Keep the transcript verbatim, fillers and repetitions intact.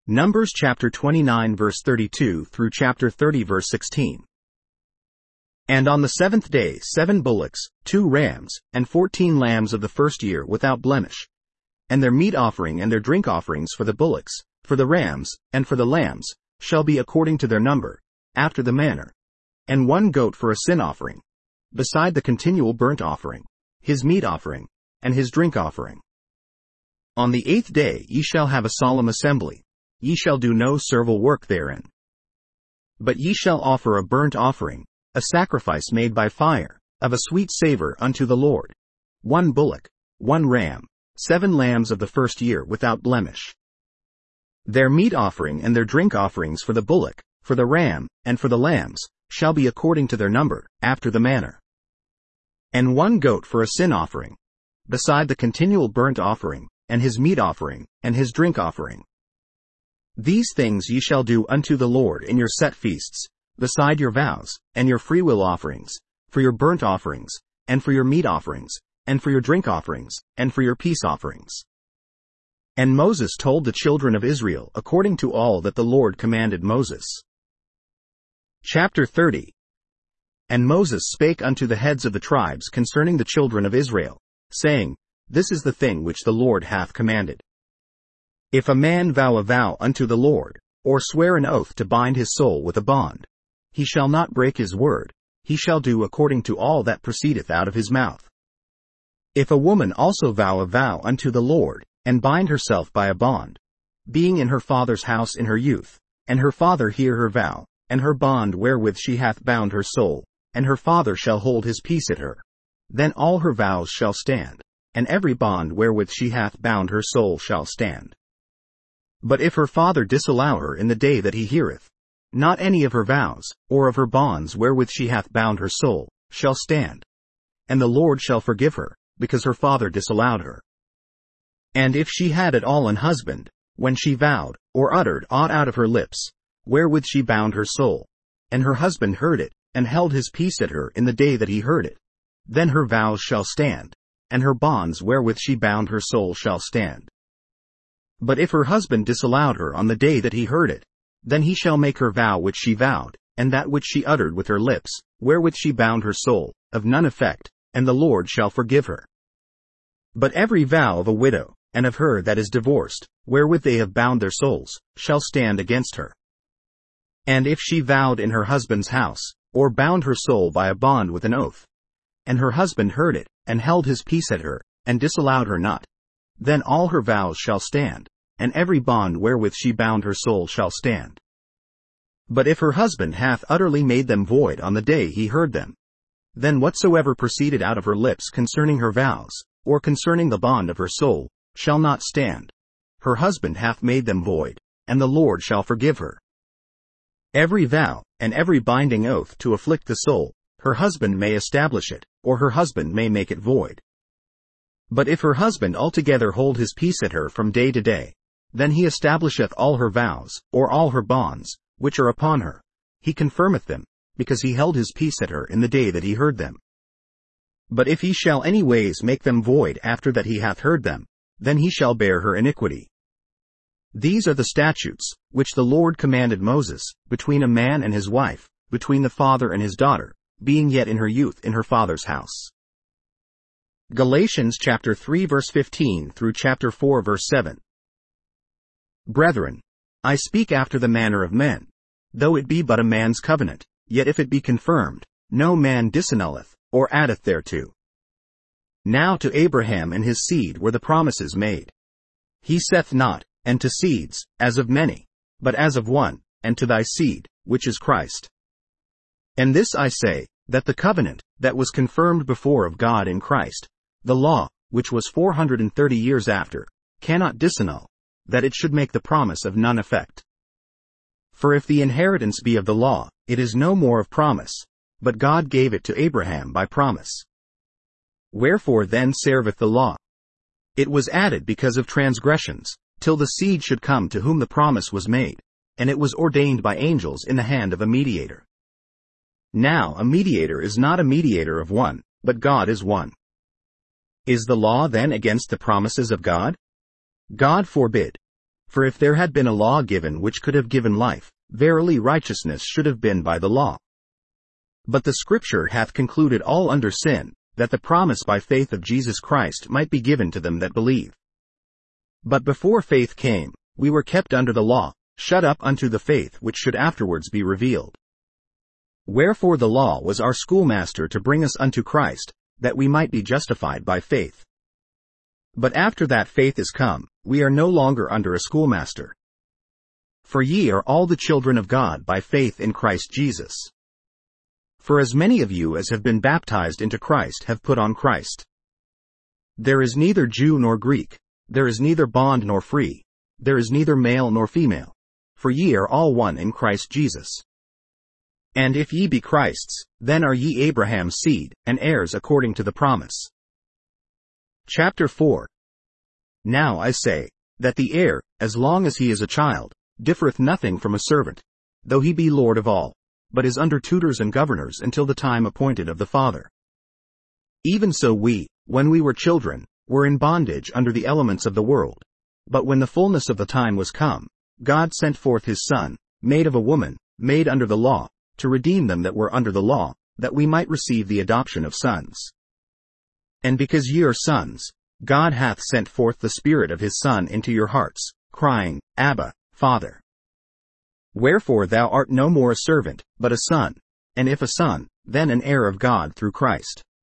Numbers chapter twenty-nine verse thirty-two through chapter thirty verse sixteen. And on the seventh day seven bullocks, two rams, and fourteen lambs of the first year without blemish. And their meat offering and their drink offerings for the bullocks, for the rams, and for the lambs, shall be according to their number, after the manner. And one goat for a sin offering, beside the continual burnt offering, his meat offering, and his drink offering. On the eighth day ye shall have a solemn assembly. Ye shall do no servile work therein. But ye shall offer a burnt offering, a sacrifice made by fire, of a sweet savor unto the Lord. One bullock, one ram, seven lambs of the first year without blemish. Their meat offering and their drink offerings for the bullock, for the ram, and for the lambs, shall be according to their number, after the manner. And one goat for a sin offering, beside the continual burnt offering, and his meat offering, and his drink offering. These things ye shall do unto the Lord in your set feasts, beside your vows, and your freewill offerings, for your burnt offerings, and for your meat offerings, and for your drink offerings, and for your peace offerings. And Moses told the children of Israel according to all that the Lord commanded Moses. Chapter thirty. And Moses spake unto the heads of the tribes concerning the children of Israel, saying, This is the thing which the Lord hath commanded. If a man vow a vow unto the Lord, or swear an oath to bind his soul with a bond, he shall not break his word, he shall do according to all that proceedeth out of his mouth. If a woman also vow a vow unto the Lord, and bind herself by a bond, being in her father's house in her youth, and her father hear her vow, and her bond wherewith she hath bound her soul, and her father shall hold his peace at her, then all her vows shall stand, and every bond wherewith she hath bound her soul shall stand. But if her father disallow her in the day that he heareth, not any of her vows, or of her bonds wherewith she hath bound her soul, shall stand. And the Lord shall forgive her, because her father disallowed her. And if she had at all an husband, when she vowed, or uttered aught out of her lips, wherewith she bound her soul, and her husband heard it, and held his peace at her in the day that he heard it, then her vows shall stand, and her bonds wherewith she bound her soul shall stand. But if her husband disallowed her on the day that he heard it, then he shall make her vow which she vowed, and that which she uttered with her lips, wherewith she bound her soul, of none effect, and the Lord shall forgive her. But every vow of a widow, and of her that is divorced, wherewith they have bound their souls, shall stand against her. And if she vowed in her husband's house, or bound her soul by a bond with an oath, and her husband heard it, and held his peace at her, and disallowed her not, then all her vows shall stand, and every bond wherewith she bound her soul shall stand. But if her husband hath utterly made them void on the day he heard them, then whatsoever proceeded out of her lips concerning her vows, or concerning the bond of her soul, shall not stand. Her husband hath made them void, and the Lord shall forgive her. Every vow, and every binding oath to afflict the soul, her husband may establish it, or her husband may make it void. But if her husband altogether hold his peace at her from day to day, then he establisheth all her vows, or all her bonds, which are upon her, he confirmeth them, because he held his peace at her in the day that he heard them. But if he shall any ways make them void after that he hath heard them, then he shall bear her iniquity. These are the statutes, which the Lord commanded Moses, between a man and his wife, between the father and his daughter, being yet in her youth in her father's house. Galatians chapter three verse fifteen through chapter four verse seven. Brethren, I speak after the manner of men. Though it be but a man's covenant, yet if it be confirmed, no man disannulleth, or addeth thereto. Now to Abraham and his seed were the promises made. He saith not, and to seeds, as of many, but as of one, and to thy seed, which is Christ. And this I say, that the covenant, that was confirmed before of God in Christ, the law, which was four hundred and thirty years after, cannot disannul, that it should make the promise of none effect. For if the inheritance be of the law, it is no more of promise, but God gave it to Abraham by promise. Wherefore then serveth the law? It was added because of transgressions, till the seed should come to whom the promise was made, and it was ordained by angels in the hand of a mediator. Now a mediator is not a mediator of one, but God is one. Is the law then against the promises of God? God forbid. For if there had been a law given which could have given life, verily righteousness should have been by the law. But the Scripture hath concluded all under sin, that the promise by faith of Jesus Christ might be given to them that believe. But before faith came, we were kept under the law, shut up unto the faith which should afterwards be revealed. Wherefore the law was our schoolmaster to bring us unto Christ, that we might be justified by faith. But after that faith is come, we are no longer under a schoolmaster. For ye are all the children of God by faith in Christ Jesus. For as many of you as have been baptized into Christ have put on Christ. There is neither Jew nor Greek, there is neither bond nor free, there is neither male nor female, for ye are all one in Christ Jesus. And if ye be Christ's, then are ye Abraham's seed, and heirs according to the promise. Chapter four. Now I say, that the heir, as long as he is a child, differeth nothing from a servant, though he be Lord of all, but is under tutors and governors until the time appointed of the Father. Even so we, when we were children, were in bondage under the elements of the world. But when the fullness of the time was come, God sent forth his Son, made of a woman, made under the law, to redeem them that were under the law, that we might receive the adoption of sons. And because ye are sons, God hath sent forth the Spirit of his Son into your hearts, crying, Abba, Father. Wherefore thou art no more a servant, but a son, and if a son, then an heir of God through Christ.